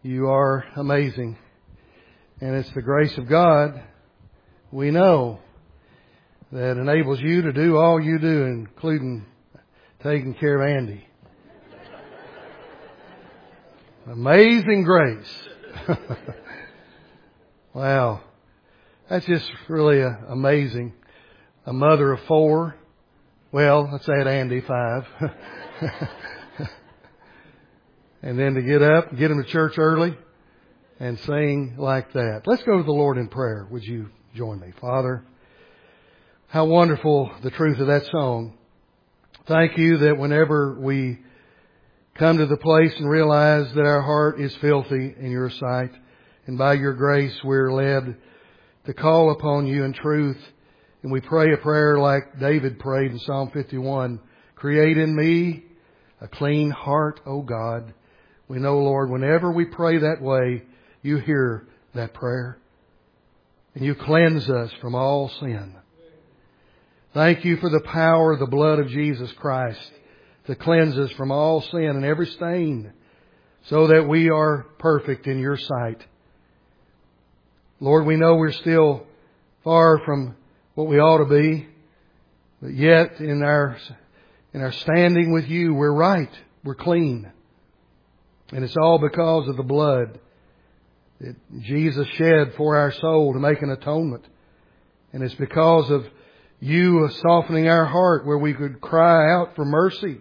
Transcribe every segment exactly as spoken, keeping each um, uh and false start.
You are amazing. And it's the grace of God, we know, that enables you to do all you do, including taking care of Andy. Amazing grace. Wow. That's just really uh, amazing. A mother of four. Well, let's add Andy, five. And then to get up, get him to church early and sing like that. Let's go to the Lord in prayer. Would you join me? Father, how wonderful the truth of that song. Thank you that whenever we come to the place and realize that our heart is filthy in your sight, and by your grace we're led to call upon you in truth, and we pray a prayer like David prayed in Psalm fifty-one, create in me a clean heart, O God. We know, Lord, whenever we pray that way, you hear that prayer. And you cleanse us from all sin. Thank you for the power of the blood of Jesus Christ to cleanse us from all sin and every stain so that we are perfect in your sight. Lord, we know we're still far from what we ought to be, but yet in our, in our standing with you, we're right. We're clean. And it's all because of the blood that Jesus shed for our soul to make an atonement. And it's because of you softening our heart where we could cry out for mercy.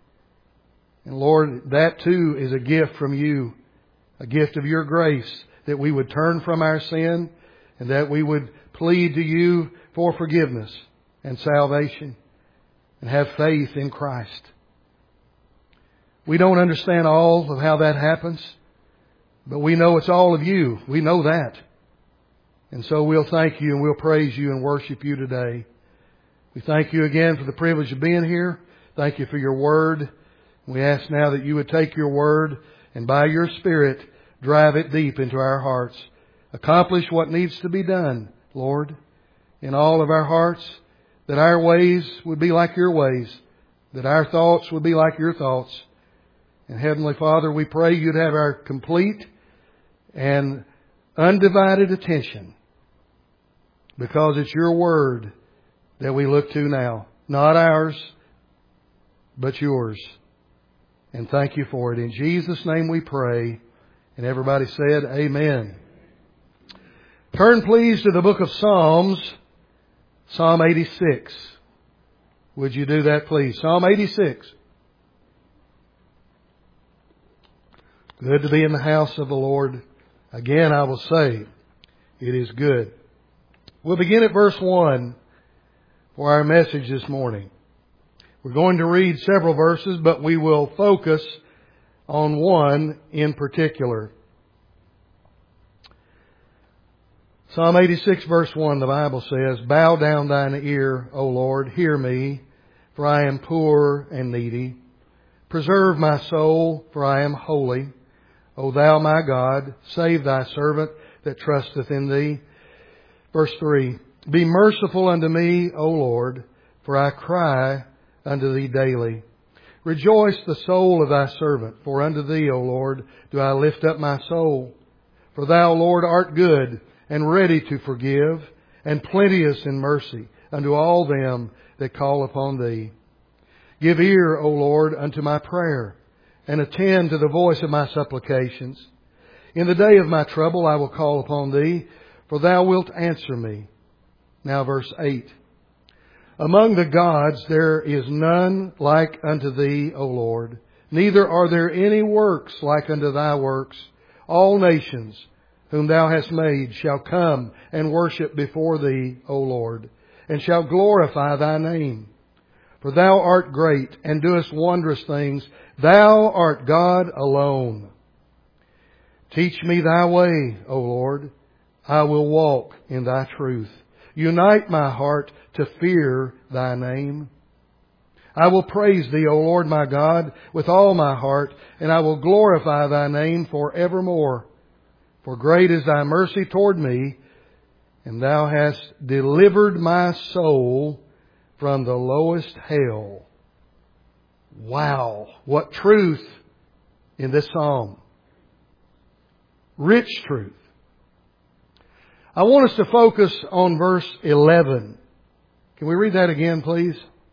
And Lord, that too is a gift from you, a gift of your grace, that we would turn from our sin and that we would plead to you for forgiveness and salvation and have faith in Christ. We don't understand all of how that happens, but we know it's all of you. We know that. And so we'll thank you and we'll praise you and worship you today. We thank you again for the privilege of being here. Thank you for your word. We ask now that you would take your word and by your Spirit drive it deep into our hearts. Accomplish what needs to be done, Lord, in all of our hearts, that our ways would be like your ways, that our thoughts would be like your thoughts. And Heavenly Father, we pray you'd have our complete and undivided attention, because it's your word that we look to now. Not ours, but yours. And thank you for it. In Jesus' name we pray. And everybody said, Amen. Turn please to the book of Psalms, Psalm eighty-six. Would you do that please? Psalm eighty-six. Good to be in the house of the Lord. Again, I will say, it is good. We'll begin at verse one for our message this morning. We're going to read several verses, but we will focus on one in particular. Psalm eighty-six verse one, the Bible says, bow down thine ear, O Lord, hear me, for I am poor and needy. Preserve my soul, for I am holy. O thou my God, save thy servant that trusteth in thee. Verse three, be merciful unto me, O Lord, for I cry unto thee daily. Rejoice the soul of thy servant, for unto thee, O Lord, do I lift up my soul. For thou, Lord, art good and ready to forgive, and plenteous in mercy unto all them that call upon thee. Give ear, O Lord, unto my prayer, and attend to the voice of my supplications. In the day of my trouble I will call upon thee, for thou wilt answer me. Now verse eight. Among the gods there is none like unto thee, O Lord. Neither are there any works like unto thy works. All nations whom thou hast made shall come and worship before thee, O Lord, and shall glorify thy name. For thou art great and doest wondrous things. Thou art God alone. Teach me thy way, O Lord. I will walk in thy truth. Unite my heart to fear thy name. I will praise thee, O Lord my God, with all my heart, and I will glorify thy name forevermore. For great is thy mercy toward me, and thou hast delivered my soul from the lowest hell. Wow, what truth in this psalm. rich truth. I want us to focus on verse eleven. Can we read that again, please?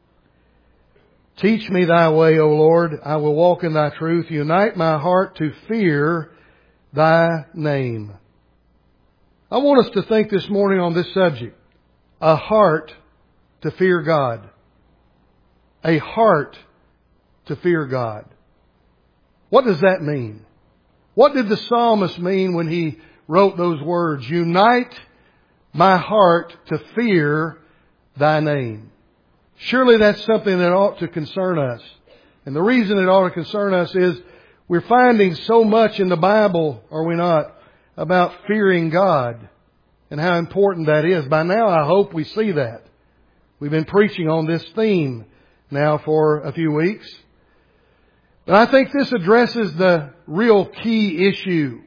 Teach me thy way, O Lord. I will walk in thy truth. Unite my heart to fear thy name. I want us to think this morning on this subject. A heart to fear God. A heart to fear God. What does that mean? What did the psalmist mean when he wrote those words? Unite my heart to fear thy name. Surely that's something that ought to concern us. And the reason it ought to concern us is we're finding so much in the Bible, are we not, about fearing God and how important that is. By now I hope we see that. We've been preaching on this theme now for a few weeks. But I think this addresses the real key issue,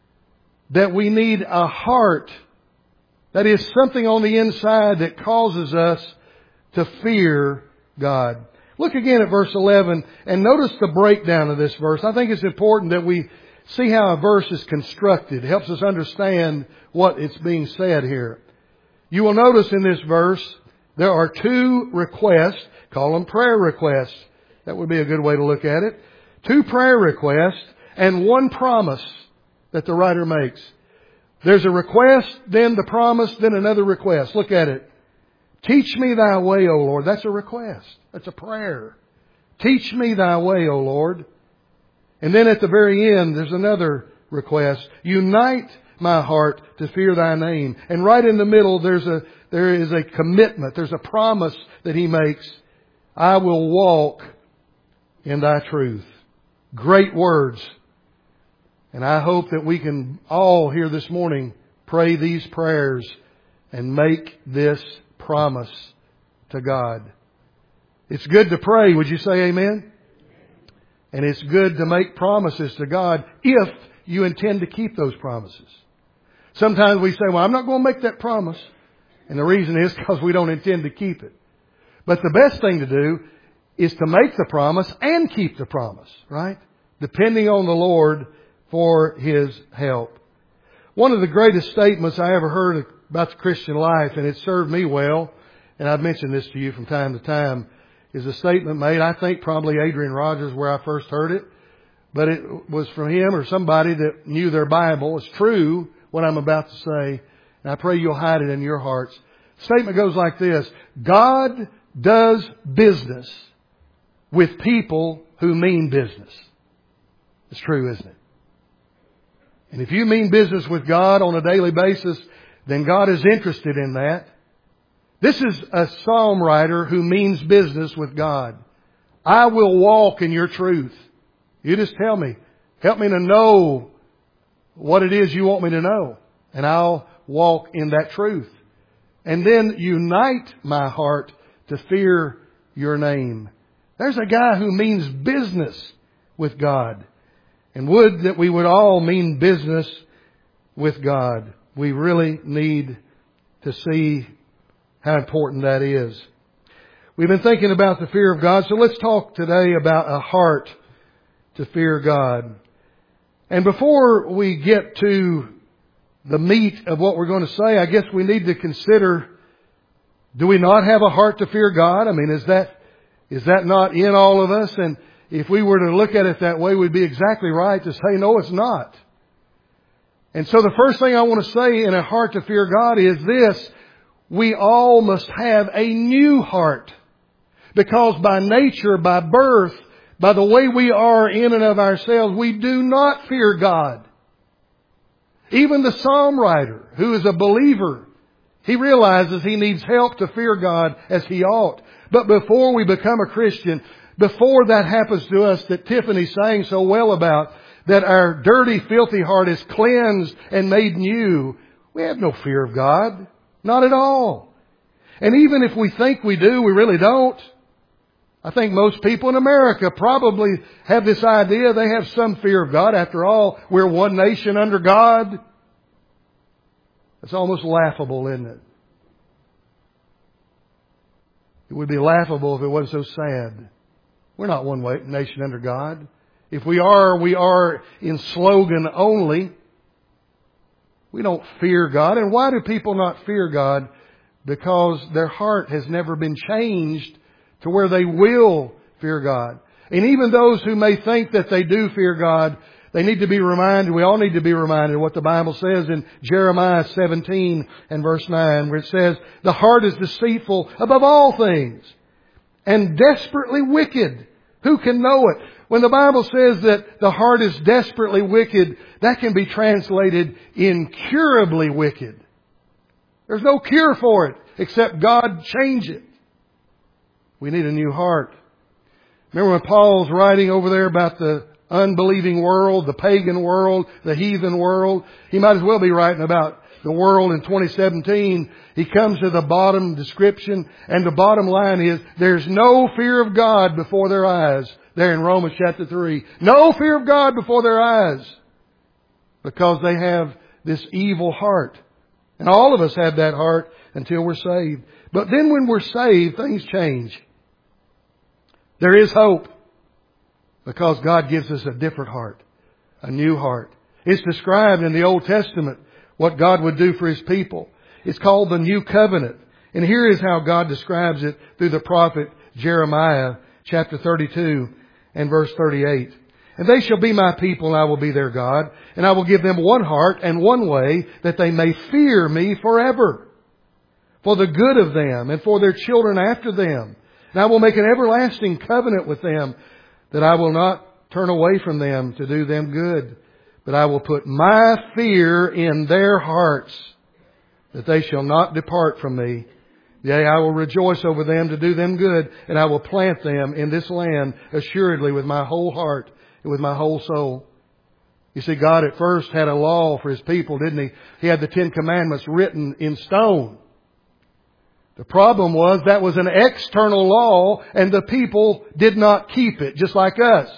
that we need a heart, that is something on the inside that causes us to fear God. Look again at verse eleven and notice the breakdown of this verse. I think it's important that we see how a verse is constructed. It helps us understand what it's being said here. You will notice in this verse there are two requests, call them prayer requests. That would be a good way to look at it. Two prayer requests and one promise that the writer makes. There's a request, then the promise, then another request. Look at it. Teach me thy way, O Lord. That's a request. That's a prayer. Teach me thy way, O Lord. And then at the very end, there's another request. Unite my heart to fear thy name. And right in the middle, there's a, there is a commitment. There's a promise that he makes. I will walk in thy truth. Great words. And I hope that we can all here this morning pray these prayers and make this promise to God. It's good to pray. Would you say amen? And it's good to make promises to God if you intend to keep those promises. Sometimes we say, well, I'm not going to make that promise. And the reason is because we don't intend to keep it. But the best thing to do is to make the promise and keep the promise, right? Depending on the Lord for His help. One of the greatest statements I ever heard about the Christian life, and it served me well, and I've mentioned this to you from time to time, is a statement made, I think probably Adrian Rogers where I first heard it, but it was from him or somebody that knew their Bible. It's true what I'm about to say, and I pray you'll hide it in your hearts. The statement goes like this: God does business with people who mean business. It's true, isn't it? And if you mean business with God on a daily basis, then God is interested in that. This is a psalm writer who means business with God. I will walk in your truth. You just tell me. Help me to know what it is you want me to know. And I'll walk in that truth. And then unite my heart to fear your name. There's a guy who means business with God. And would that we would all mean business with God. We really need to see how important that is. We've been thinking about the fear of God, so let's talk today about a heart to fear God. And before we get to the meat of what we're going to say, I guess we need to consider, do we not have a heart to fear God? I mean, is that, is that not in all of us? And if we were to look at it that way, we'd be exactly right to say, no, it's not. And so the first thing I want to say in a heart to fear God is this: we all must have a new heart. Because by nature, by birth, by the way we are in and of ourselves, we do not fear God. Even the psalm writer, who is a believer, he realizes he needs help to fear God as he ought. But before we become a Christian, before that happens to us that Tiffany sang so well about, that our dirty, filthy heart is cleansed and made new, we have no fear of God. Not at all. And even if we think we do, we really don't. I think most people in America probably have this idea. They have some fear of God. After all, we're one nation under God. It's almost laughable, isn't it? It would be laughable if it wasn't so sad. We're not one nation under God. If we are, we are in slogan only. We don't fear God. And why do people not fear God? Because their heart has never been changed to where they will fear God. And even those who may think that they do fear God, they need to be reminded, we all need to be reminded of what the Bible says in Jeremiah seventeen and verse nine, where it says, the heart is deceitful above all things and desperately wicked. Who can know it? When the Bible says that the heart is desperately wicked, that can be translated incurably wicked. There's no cure for it except God change it. We need a new heart. Remember when Paul's writing over there about the unbelieving world, the pagan world, the heathen world? He might as well be writing about the world in twenty seventeen. He comes to the bottom description, and the bottom line is, there's no fear of God before their eyes. There in Romans chapter three. No fear of God before their eyes. Because they have this evil heart. And all of us have that heart until we're saved. But then when we're saved, things change. There is hope. Because God gives us a different heart. A new heart. It's described in the Old Testament what God would do for His people. It's called the New Covenant. And here is how God describes it through the prophet Jeremiah chapter thirty-two and verse thirty-eight. And they shall be my people, and I will be their God. And I will give them one heart and one way, that they may fear me forever. For the good of them and for their children after them. And I will make an everlasting covenant with them, that I will not turn away from them to do them good. But I will put my fear in their hearts, that they shall not depart from me. Yea, I will rejoice over them to do them good, and I will plant them in this land assuredly with my whole heart and with my whole soul. You see, God at first had a law for His people, didn't He? He had the Ten Commandments written in stone. The problem was that was an external law, and the people did not keep it, just like us.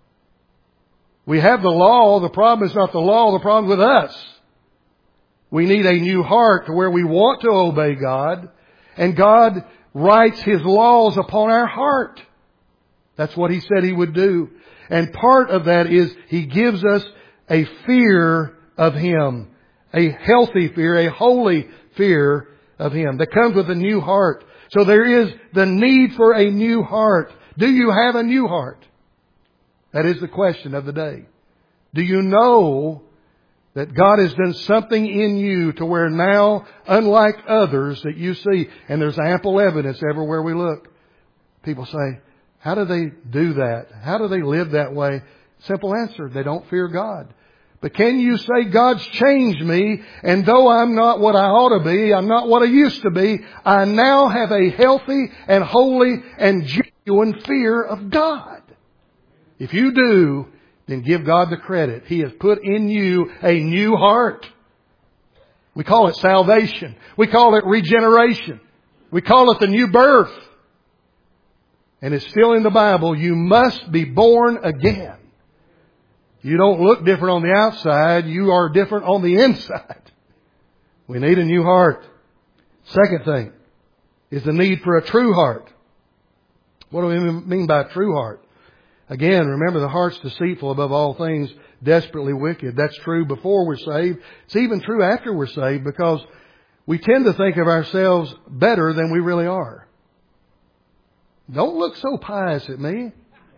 We have the law. The problem is not the law. The problem is with us. We need a new heart to where we want to obey God. And God writes His laws upon our heart. That's what He said He would do. And part of that is He gives us a fear of Him. A healthy fear, a holy fear of Him that comes with a new heart. So there is the need for a new heart. Do you have a new heart? That is the question of the day. Do you know that God has done something in you to where now, unlike others that you see, and there's ample evidence everywhere we look, people say, how do they do that? How do they live that way? Simple answer, they don't fear God. But can you say, God's changed me, and though I'm not what I ought to be, I'm not what I used to be, I now have a healthy and holy and genuine fear of God. If you do, then give God the credit. He has put in you a new heart. We call it salvation. We call it regeneration. We call it the new birth. And it's still in the Bible. You must be born again. You don't look different on the outside. You are different on the inside. We need a new heart. Second thing is the need for a true heart. What do we mean by a true heart? Again, remember, the heart's deceitful above all things, desperately wicked. That's true before we're saved. It's even true after we're saved, because we tend to think of ourselves better than we really are. Don't look so pious at me.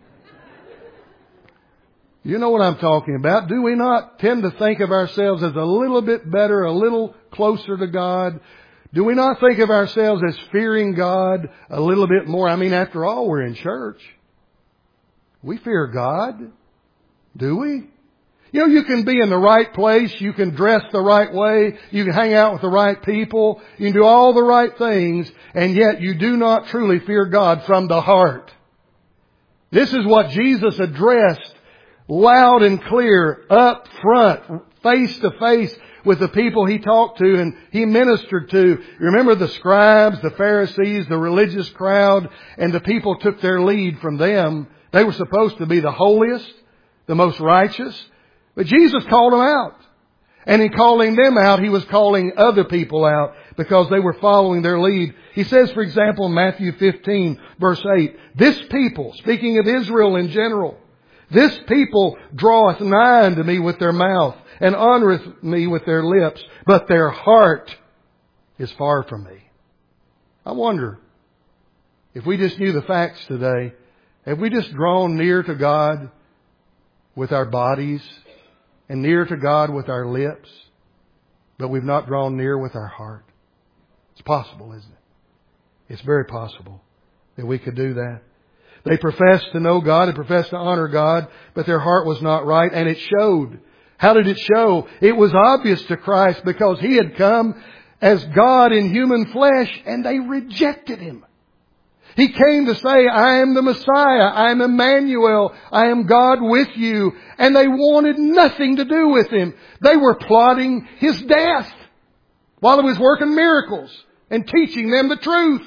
You know what I'm talking about. Do we not tend to think of ourselves as a little bit better, a little closer to God? Do we not think of ourselves as fearing God a little bit more? I mean, after all, we're in church. We fear God. Do we? You know, you can be in the right place. You can dress the right way. You can hang out with the right people. You can do all the right things. And yet you do not truly fear God from the heart. This is what Jesus addressed loud and clear, up front, face to face with the people He talked to and He ministered to. Remember the scribes, the Pharisees, the religious crowd, and the people took their lead from them. They were supposed to be the holiest, the most righteous. But Jesus called them out. And in calling them out, He was calling other people out because they were following their lead. He says, for example, in Matthew fifteen, verse eight, this people, speaking of Israel in general, this people draweth nigh unto me with their mouth and honoreth me with their lips, but their heart is far from me. I wonder if we just knew the facts today, have we just drawn near to God with our bodies and near to God with our lips, but we've not drawn near with our heart? It's possible, isn't it? It's very possible that we could do that. They professed to know God and professed to honor God, but their heart was not right, and it showed. How did it show? It was obvious to Christ because He had come as God in human flesh, and they rejected Him. He came to say, I am the Messiah, I am Emmanuel, I am God with you, and they wanted nothing to do with Him. They were plotting His death while He was working miracles and teaching them the truth.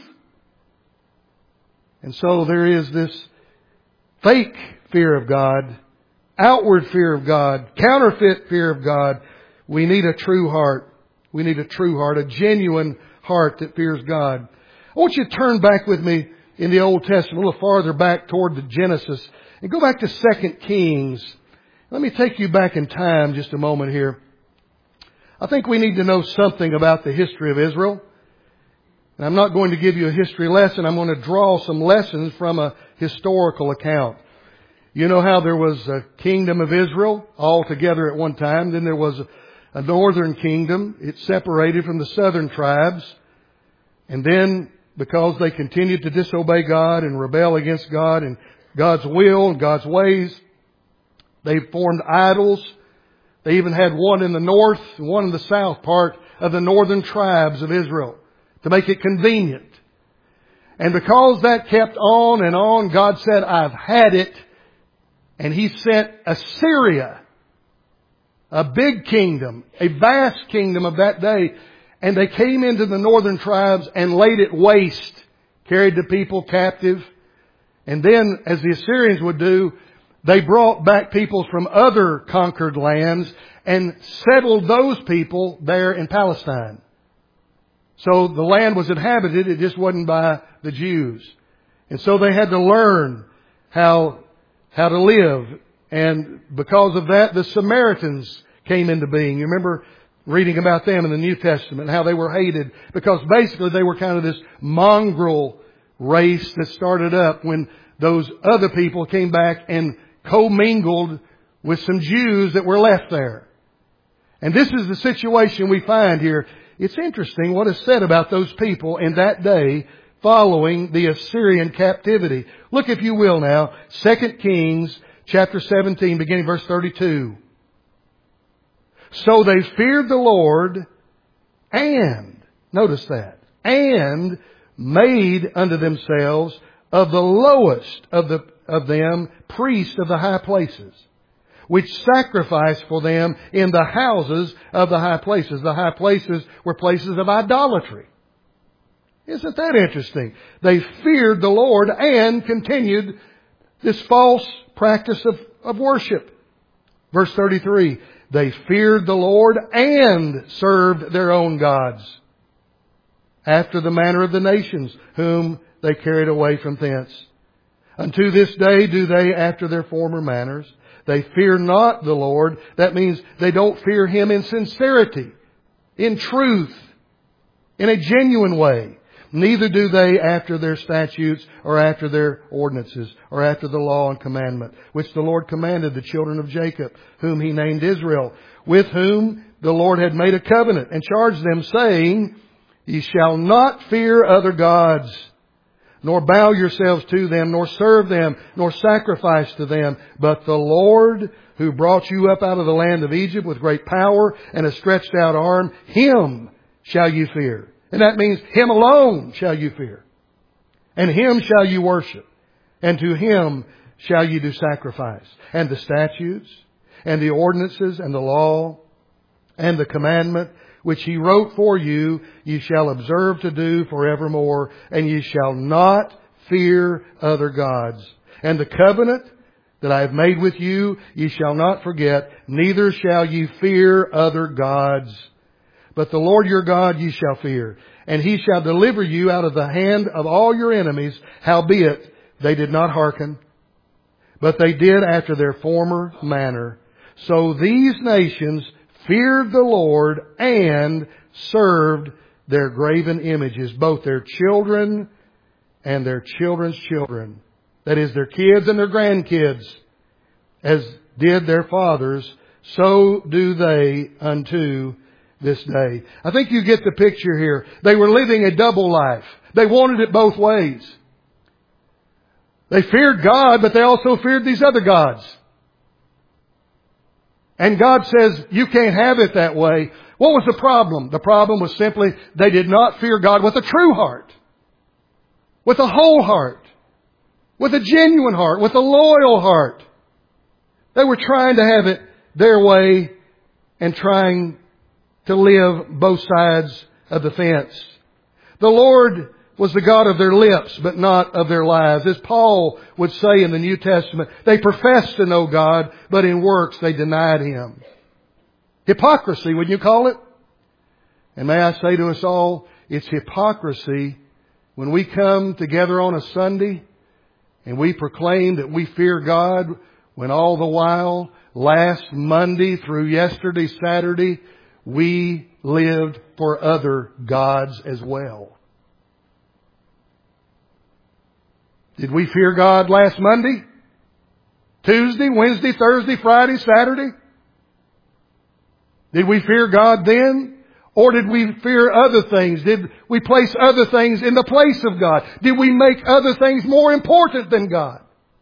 And so there is this fake fear of God, outward fear of God, counterfeit fear of God. We need a true heart. We need a true heart, a genuine heart that fears God. I want you to turn back with me in the Old Testament, a little farther back toward the Genesis, and go back to Second Kings. Let me take you back in time just a moment here. I think we need to know something about the history of Israel. And I'm not going to give you a history lesson. I'm going to draw some lessons from a historical account. You know how there was a kingdom of Israel all together at one time. Then there was a, a northern kingdom. It separated from the southern tribes. And then because they continued to disobey God and rebel against God and God's will and God's ways, they formed idols. They even had one in the north and one in the south part of the northern tribes of Israel, to make it convenient. And because that kept on and on, God said, I've had it. And He sent Assyria, a big kingdom, a vast kingdom of that day. And they came into the northern tribes and laid it waste, carried the people captive. And then, as the Assyrians would do, they brought back people from other conquered lands and settled those people there in Palestine. So the land was inhabited, it just wasn't by the Jews. And so they had to learn how, how to live. And because of that, the Samaritans came into being. You remember reading about them in the New Testament, how they were hated because basically they were kind of this mongrel race that started up when those other people came back and commingled with some Jews that were left there. And this is the situation we find here. It's interesting what is said about those people in that day following the Assyrian captivity. Look, if you will now, Second Kings chapter seventeen, beginning verse thirty-two. So they feared the Lord and, notice that, and made unto themselves of the lowest of the of them priests of the high places, which sacrificed for them in the houses of the high places. The high places were places of idolatry. Isn't that interesting? They feared the Lord and continued this false practice of, of worship. Verse thirty-three, they feared the Lord and served their own gods, after the manner of the nations, whom they carried away from thence. Unto this day do they after their former manners. They fear not the Lord. That means they don't fear Him in sincerity, in truth, in a genuine way. Neither do they after their statutes or after their ordinances or after the law and commandment, which the Lord commanded the children of Jacob, whom He named Israel, with whom the Lord had made a covenant and charged them, saying, Ye shall not fear other gods, nor bow yourselves to them, nor serve them, nor sacrifice to them. But the Lord, who brought you up out of the land of Egypt with great power and a stretched out arm, Him shall you fear. And that means Him alone shall you fear. And Him shall you worship. And to Him shall you do sacrifice. And the statutes, and the ordinances, and the law, and the commandment, which He wrote for you, ye shall observe to do forevermore, and ye shall not fear other gods. And the covenant that I have made with you, ye shall not forget, neither shall ye fear other gods. But the Lord your God ye shall fear, and He shall deliver you out of the hand of all your enemies. Howbeit they did not hearken, but they did after their former manner. So these nations feared the Lord and served their graven images, both their children and their children's children. That is, their kids and their grandkids, as did their fathers, so do they unto this day. I think you get the picture here. They were living a double life. They wanted it both ways. They feared God, but they also feared these other gods. And God says, you can't have it that way. What was the problem? The problem was simply they did not fear God with a true heart, with a whole heart, with a genuine heart, with a loyal heart. They were trying to have it their way and trying to live both sides of the fence. The Lord was the God of their lips, but not of their lives. As Paul would say in the New Testament, they professed to know God, but in works they denied Him. Hypocrisy, wouldn't you call it? And may I say to us all, it's hypocrisy when we come together on a Sunday and we proclaim that we fear God, when all the while, last Monday through yesterday, Saturday, we lived for other gods as well. Did we fear God last Monday? Tuesday, Wednesday, Thursday, Friday, Saturday? Did we fear God then? Or did we fear other things? Did we place other things in the place of God? Did we make other things more important than God?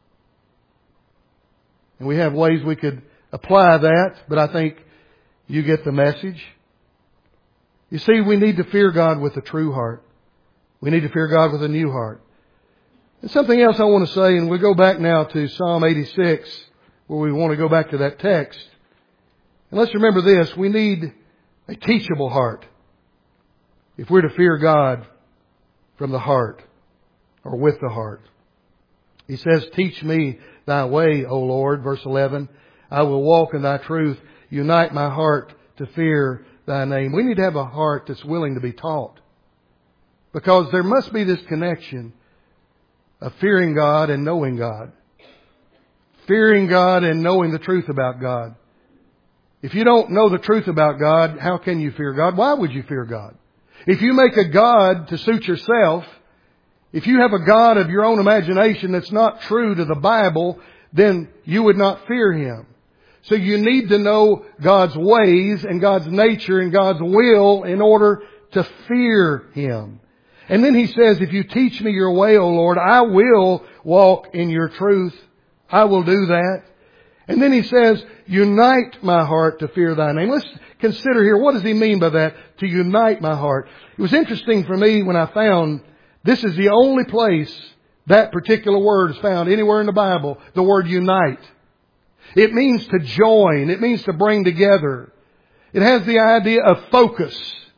And we have ways we could apply that, but I think you get the message. You see, we need to fear God with a true heart. We need to fear God with a new heart. And something else I want to say, and we'll go back now to Psalm eighty-six, where we want to go back to that text. And let's remember this, we need a teachable heart if we're to fear God from the heart or with the heart. He says, teach me thy way, O Lord, verse eleven. I will walk in thy truth. Unite my heart to fear thy name. We need to have a heart that's willing to be taught. Because there must be this connection of fearing God and knowing God. Fearing God and knowing the truth about God. If you don't know the truth about God, how can you fear God? Why would you fear God? If you make a God to suit yourself, if you have a God of your own imagination that's not true to the Bible, then you would not fear Him. So you need to know God's ways and God's nature and God's will in order to fear Him. And then He says, if you teach me your way, O Lord, I will walk in your truth. I will do that. And then He says, unite my heart to fear thy name. Let's consider here, what does He mean by that? To unite my heart. It was interesting for me when I found this is the only place that particular word is found anywhere in the Bible, the word unite. It means to join. It means to bring together. It has the idea of focus.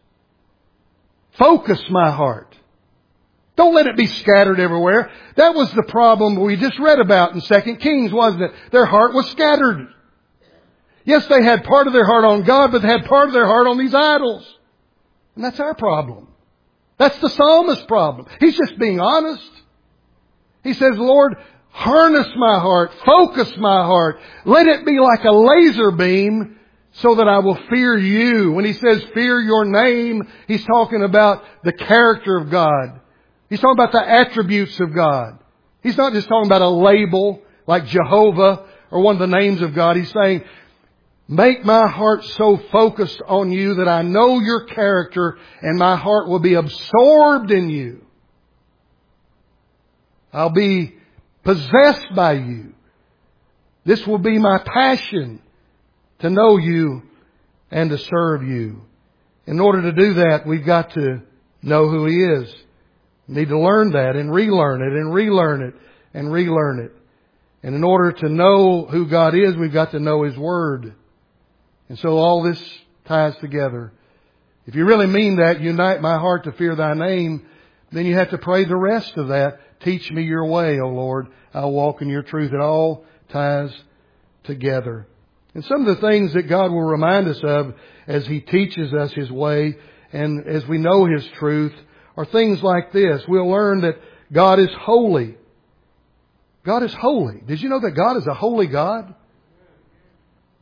Focus my heart. Don't let it be scattered everywhere. That was the problem we just read about in Second Kings, wasn't it? Their heart was scattered. Yes, they had part of their heart on God, but they had part of their heart on these idols. And that's our problem. That's the psalmist's problem. He's just being honest. He says, Lord, harness my heart, focus my heart. Let it be like a laser beam so that I will fear you. When he says fear your name, he's talking about the character of God. He's talking about the attributes of God. He's not just talking about a label like Jehovah or one of the names of God. He's saying, make my heart so focused on you that I know your character and my heart will be absorbed in you. I'll be possessed by you. This will be my passion to know you and to serve you. In order to do that, we've got to know who He is. We need to learn that and relearn it and relearn it and relearn it. And in order to know who God is, we've got to know His Word. And so all this ties together. If you really mean that, unite my heart to fear thy name, then you have to pray the rest of that. Teach me your way, O Lord. I'll walk in your truth. It all ties together. And some of the things that God will remind us of as He teaches us His way and as we know His truth are things like this. We'll learn that God is holy. God is holy. Did you know that God is a holy God?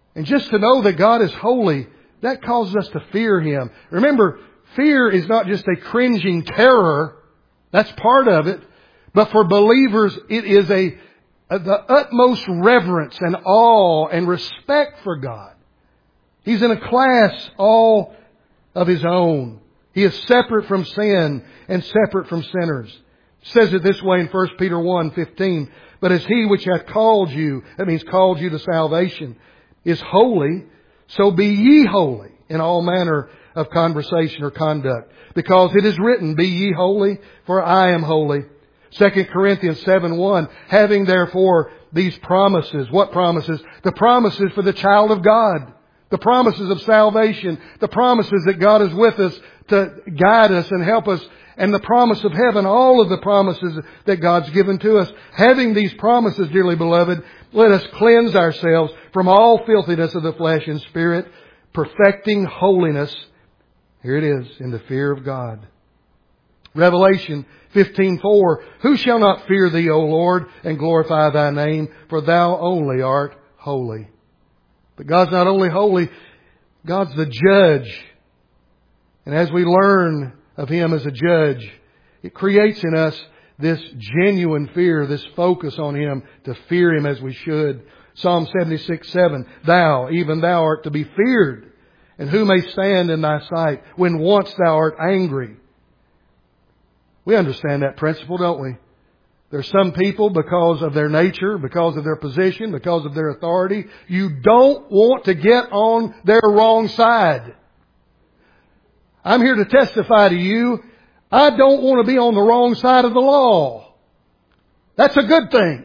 And just to know that God is holy, that causes us to fear Him. Remember, fear is not just a cringing terror. That's part of it. But for believers, it is a, a the utmost reverence and awe and respect for God. He's in a class all of His own. He is separate from sin and separate from sinners. It says it this way in First Peter one fifteen. But as He which hath called you, that means called you to salvation, is holy, so be ye holy in all manner of conversation or conduct. Because it is written, Be ye holy, for I am holy. Second Corinthians seven one, having therefore these promises. What promises? The promises for the child of God. The promises of salvation. The promises that God is with us to guide us and help us. And the promise of heaven. All of the promises that God's given to us. Having these promises, dearly beloved, let us cleanse ourselves from all filthiness of the flesh and spirit, perfecting holiness. Here it is, in the fear of God. Revelation fifteen four, who shall not fear Thee, O Lord, and glorify Thy name? For Thou only art holy. But God's not only holy, God's the judge. And as we learn of Him as a judge, it creates in us this genuine fear, this focus on Him, to fear Him as we should. Psalm seventy-six seven, Thou, even Thou art to be feared, and who may stand in Thy sight when once Thou art angry? We understand that principle, don't we? There's some people, because of their nature, because of their position, because of their authority, you don't want to get on their wrong side. I'm here to testify to you, I don't want to be on the wrong side of the law. That's a good thing.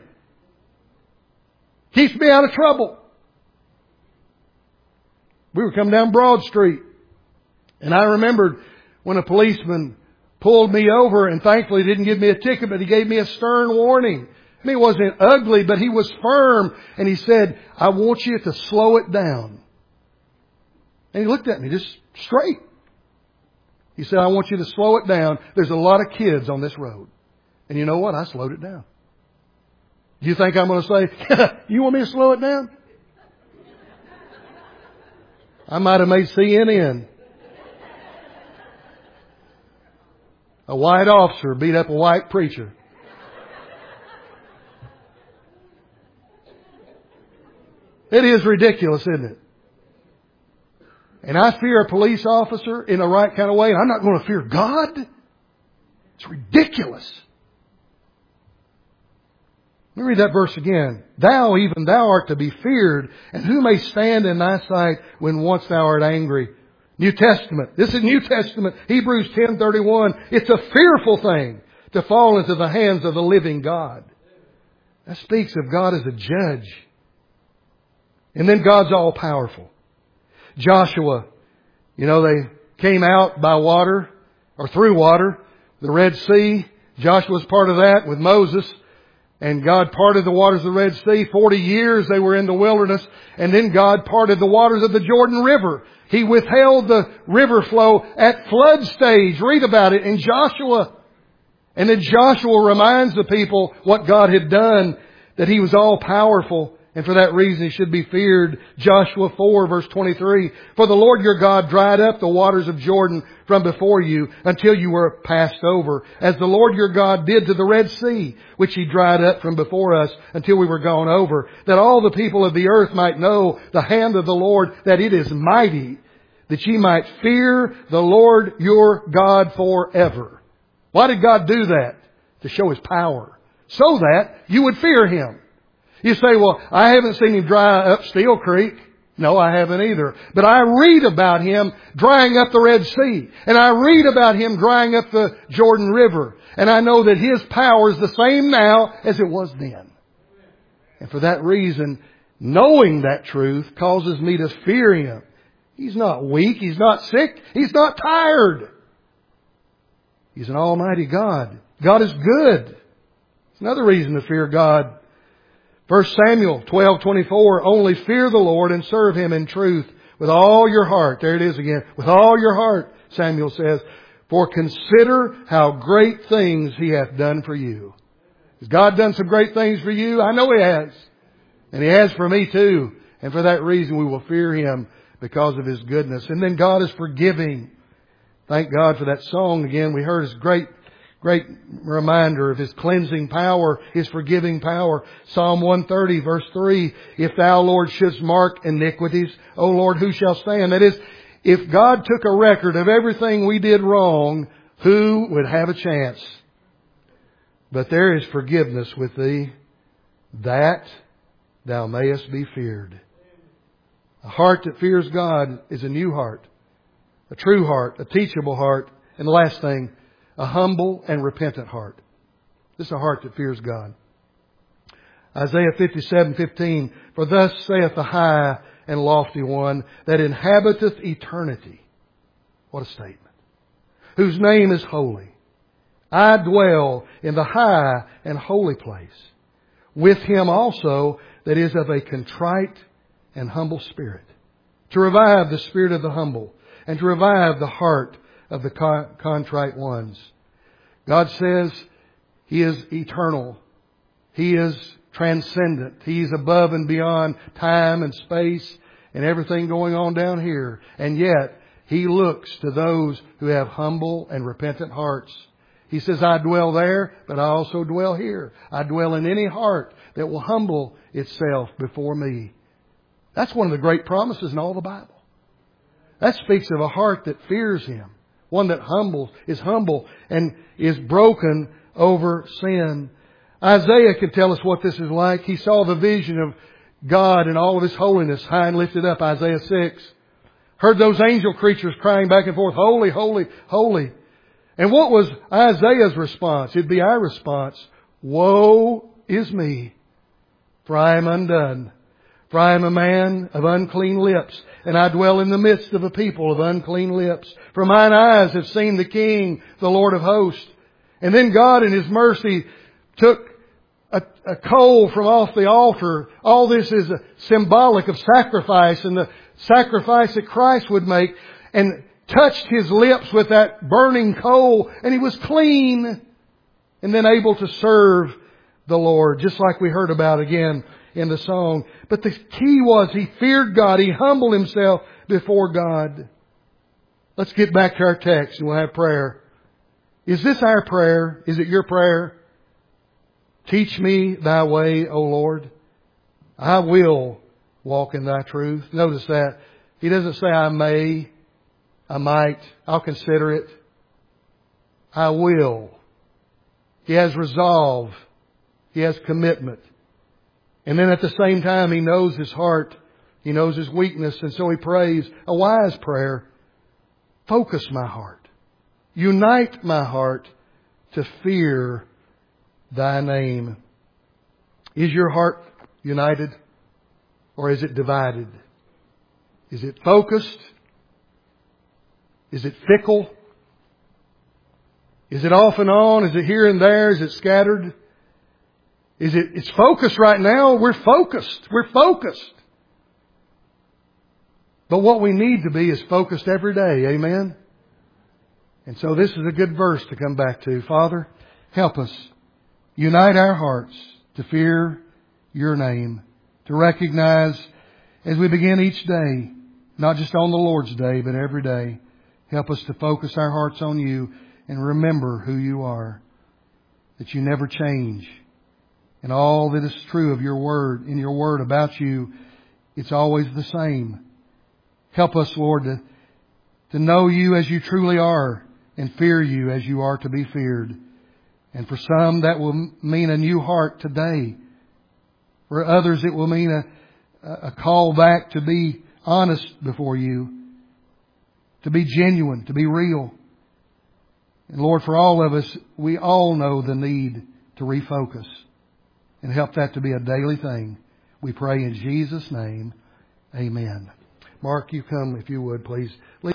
Keeps me out of trouble. We were coming down Broad Street, and I remembered when a policeman pulled me over, and thankfully didn't give me a ticket, but he gave me a stern warning. I mean, he wasn't ugly, but he was firm. And he said, I want you to slow it down. And he looked at me just straight. He said, I want you to slow it down. There's a lot of kids on this road. And you know what? I slowed it down. Do you think I'm going to say, you want me to slow it down? I might have made C N N. A white officer beat up a white preacher. It is ridiculous, isn't it? And I fear a police officer in the right kind of way. And I'm not going to fear God. It's ridiculous. Let me read that verse again. Thou, even Thou art to be feared, and who may stand in Thy sight when once Thou art angry? New Testament. This is New Testament. Hebrews ten thirty-one. It's a fearful thing to fall into the hands of the living God. That speaks of God as a judge. And then God's all powerful. Joshua, you know, they came out by water or through water, the Red Sea. Joshua's part of that with Moses. And God parted the waters of the Red Sea. Forty years they were in the wilderness. And then God parted the waters of the Jordan River. He withheld the river flow at flood stage. Read about it in Joshua. And then Joshua reminds the people what God had done, that He was all powerful. And for that reason He should be feared. Joshua four verse twenty-three. For the Lord your God dried up the waters of Jordan from before you until you were passed over, as the Lord your God did to the Red Sea, which He dried up from before us until we were gone over, that all the people of the earth might know the hand of the Lord, that it is mighty, that ye might fear the Lord your God forever. Why did God do that? To show His power, so that you would fear Him. You say, well, I haven't seen Him dry up Steel Creek. No, I haven't either. But I read about Him drying up the Red Sea. And I read about Him drying up the Jordan River. And I know that His power is the same now as it was then. And for that reason, knowing that truth causes me to fear Him. He's not weak. He's not sick. He's not tired. He's an almighty God. God is good. It's another reason to fear God. First Samuel twelve twenty-four, only fear the Lord and serve Him in truth with all your heart. There it is again. With all your heart, Samuel says, for consider how great things He hath done for you. Has God done some great things for you? I know He has. And He has for me too. And for that reason we will fear Him because of His goodness. And then God is forgiving. Thank God for that song again. We heard His great, great reminder of His cleansing power, His forgiving power. Psalm one thirty verse three, if Thou, Lord, shouldst mark iniquities, O Lord, who shall stand? That is, if God took a record of everything we did wrong, who would have a chance? But there is forgiveness with Thee, that Thou mayest be feared. A heart that fears God is a new heart, a true heart, a teachable heart, and the last thing, a humble and repentant heart. This is a heart that fears God. Isaiah fifty-seven fifteen, for thus saith the high and lofty one that inhabiteth eternity. What a statement. Whose name is holy. I dwell in the high and holy place, with him also that is of a contrite and humble spirit, to revive the spirit of the humble, and to revive the heart of the contrite ones. God says He is eternal. He is transcendent. He is above and beyond time and space and everything going on down here. And yet He looks to those who have humble and repentant hearts. He says, I dwell there, but I also dwell here. I dwell in any heart that will humble itself before me. That's one of the great promises in all the Bible. That speaks of a heart that fears Him. One that humbles, is humble and is broken over sin. Isaiah can tell us what this is like. He saw the vision of God in all of His holiness, high and lifted up, Isaiah six. Heard those angel creatures crying back and forth, holy, holy, holy. And what was Isaiah's response? It'd be our response. Woe is me, for I am undone. For I am a man of unclean lips, and I dwell in the midst of a people of unclean lips. For mine eyes have seen the King, the Lord of hosts. And then God in His mercy took a, a coal from off the altar. All this is a symbolic of sacrifice and the sacrifice that Christ would make, and touched His lips with that burning coal, and He was clean and then able to serve the Lord, just like we heard about again in the song. But the key was He feared God. He humbled Himself before God. Let's get back to our text and we'll have prayer. Is this our prayer? Is it your prayer? Teach me Thy way, O Lord. I will walk in Thy truth. Notice that. He doesn't say I may, I might, I'll consider it. I will. He has resolve. He has commitment. And then at the same time, He knows his heart. He knows his weakness. And so he prays a wise prayer. Focus my heart. Unite my heart to fear Thy name. Is your heart united? Or is it divided? Is it focused? Is it fickle? Is it off and on? Is it here and there? Is it scattered? Is it, it's focused right now. We're focused. We're focused. But what we need to be is focused every day. Amen? And so this is a good verse to come back to. Father, help us. Unite our hearts to fear Your name. To recognize as we begin each day, not just on the Lord's day, but every day. Help us to focus our hearts on You and remember who You are. That You never change. And all that is true of Your word, in Your word about You, it's always the same. Help us, Lord, to, to know You as You truly are and fear You as You are to be feared. And for some, that will mean a new heart today. For others, it will mean a, a call back to be honest before You, to be genuine, to be real. And Lord, for all of us, we all know the need to refocus. And help that to be a daily thing. We pray in Jesus' name. Amen. Mark, you come if you would, please.